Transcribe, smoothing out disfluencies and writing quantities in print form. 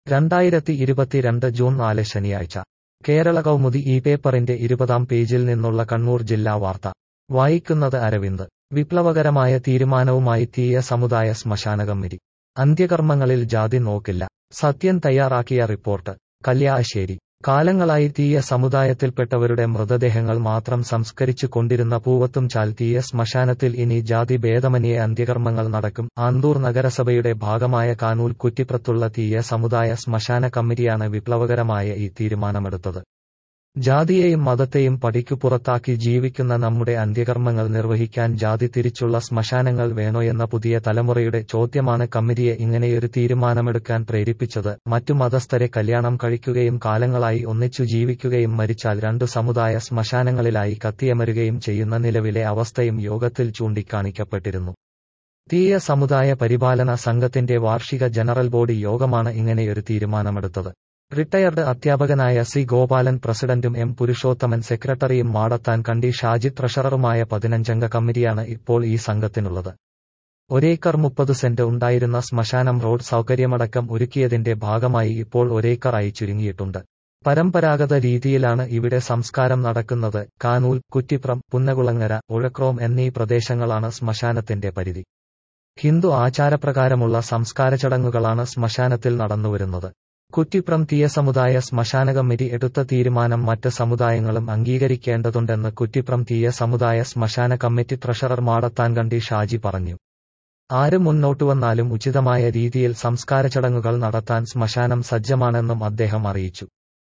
2022 June 4 ശനിയാഴ്ച കേരള കൗമുദി ഈ പേപ്പറിന്റെ 20-ാം പേജിൽ നിന്നുള്ള കണ്ണൂർ ജില്ലാ വാർത്ത വായിക്കുന്നത് അരവിന്ദ്. വിപ്ലവകരമായ തീരുമാനവുമായി തീയ സമുദായ ശ്മശാന കമ്മിറ്റി. അന്ത്യകർമ്മങ്ങളിൽ ജാതി നോക്കില്ല. സത്യൻ തയ്യാറാക്കിയ റിപ്പോർട്ട്. കല്യാശ്ശേരി. കാലങ്ങളായി തീയ സമുദായത്തിൽപ്പെട്ടവരുടെ മൃതദേഹങ്ങൾ മാത്രം സംസ്കരിച്ചു കൊണ്ടിരുന്ന പൂവത്തുംചാൽ തീയ ശ്മശാനത്തിൽ ഇനി ജാതി ഭേദമന്യേ അന്ത്യകർമ്മങ്ങൾ നടക്കും. ആന്തൂർ നഗരസഭയുടെ ഭാഗമായ കാനൂൽ കുറ്റിപ്രത്തുള്ള തീയ സമുദായ ശ്മശാന കമ്മിറ്റിയാണ് വിപ്ലവകരമായ ഈ തീരുമാനമെടുത്തത്. ജാതിയെയും മതത്തെയും പടിക്കു പുറത്താക്കി ജീവിക്കുന്ന നമ്മുടെ അന്ത്യകർമ്മങ്ങൾ നിർവഹിക്കാൻ ജാതി തിരിച്ചുള്ള ശ്മശാനങ്ങൾ വേണോയെന്ന പുതിയ തലമുറയുടെ ചോദ്യമാണ് കമ്മിറ്റിയെ ഇങ്ങനെയൊരു തീരുമാനമെടുക്കാൻ പ്രേരിപ്പിച്ചത്. മറ്റു മതസ്ഥരെ കല്യാണം കഴിക്കുകയും കാലങ്ങളായി ഒന്നിച്ചു ജീവിക്കുകയും മരിച്ചാൽ 2 സമുദായ ശ്മശാനങ്ങളിലായി കത്തിയമരുകയും ചെയ്യുന്ന നിലവിലെ അവസ്ഥയും യോഗത്തിൽ ചൂണ്ടിക്കാണിക്കപ്പെട്ടിരുന്നു. തീയ സമുദായ പരിപാലന സംഘത്തിന്റെ വാർഷിക ജനറൽ ബോഡി യോഗമാണ് ഇങ്ങനെയൊരു തീരുമാനമെടുത്തത്. റിട്ടയർഡ് അധ്യാപകനായ സി ഗോപാലൻ പ്രസിഡന്റും എം പുരുഷോത്തമൻ സെക്രട്ടറിയും മാടത്താൻ കണ്ടി ഷാജി ട്രഷററുമായ 15-അംഗ കമ്മിറ്റിയാണ് ഇപ്പോൾ ഈ സംഘത്തിനുള്ളത്. 1 ഏക്കർ 30 സെന്റ് ഉണ്ടായിരുന്ന ശ്മശാനം റോഡ് സൗകര്യമടക്കം ഒരുക്കിയതിന്റെ ഭാഗമായി ഇപ്പോൾ 1 ഏക്കറായി ചുരുങ്ങിയിട്ടുണ്ട്. പരമ്പരാഗത രീതിയിലാണ് ഇവിടെ സംസ്കാരം നടക്കുന്നത്. കാനൂൽ, കുറ്റിപ്രം, പുന്നകുളങ്ങര, ഉഴക്രോം എന്നീ പ്രദേശങ്ങളാണ് ശ്മശാനത്തിന്റെ പരിധി. ഹിന്ദു ആചാരപ്രകാരമുള്ള സംസ്കാര ചടങ്ങുകളാണ് ശ്മശാനത്തിൽ നടന്നുവരുന്നത്. കുറ്റിപ്രം തീയ സമുദായ ശ്മശാന കമ്മിറ്റി എടുത്ത തീരുമാനം മറ്റ് സമുദായങ്ങളും അംഗീകരിക്കേണ്ടതുണ്ടെന്ന് കുറ്റിപ്രം തീയ സമുദായ ശ്മശാന കമ്മിറ്റി ട്രഷറർ മാടത്താൻ കണ്ടി ഷാജി പറഞ്ഞു. ആര് മുന്നോട്ടുവന്നാലും ഉചിതമായ രീതിയിൽ സംസ്കാര ചടങ്ങുകൾ നടത്താൻ ശ്മശാനം സജ്ജമാണെന്നും അദ്ദേഹം അറിയിച്ചു.